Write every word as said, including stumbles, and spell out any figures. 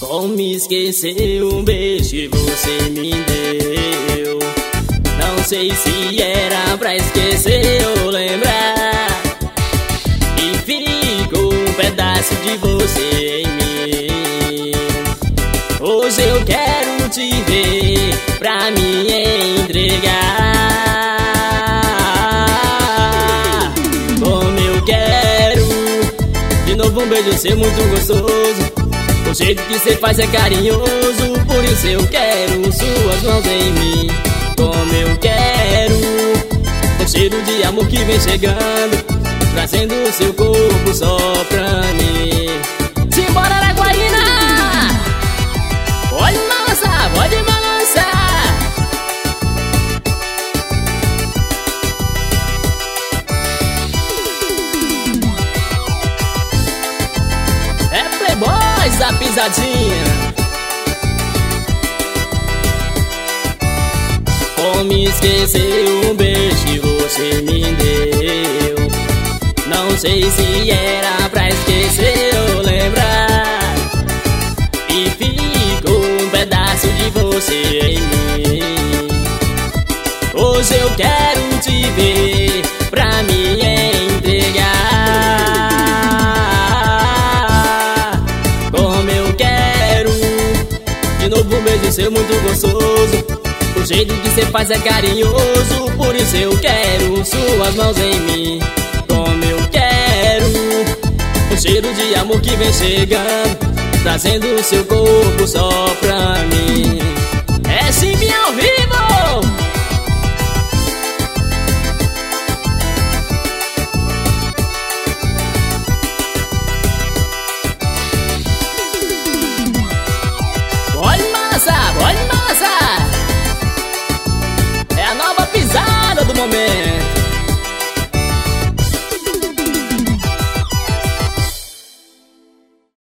Como esquecer um beijo que você me deu? Não sei se era pra esquecer ou lembrar, e ficou um pedaço de você em mim. Hoje eu quero te ver pra me entregar. Como eu quero de novo um beijo seu muito gostoso. O jeito que cê faz é carinhoso, por isso eu quero suas mãos em mim. Como eu quero o cheiro de amor que vem chegando, trazendo o seu corpo só pra mim. Simbora, Araguaína! Pode balançar, pode balançar. É Playboys da pisadinha. Como esquecer um beijo que você me deu? Não sei se era pra esquecer ou lembrar, e ficou um pedaço de você em mim. Hoje eu quero te ver pra me entregar. Como eu quero de novo um beijo seu muito gostoso. O jeito que cê faz é carinhoso, por isso eu quero suas mãos em mim. Como eu quero o cheiro de amor que vem chegando, trazendo o seu corpo só pra mim. É Simeão!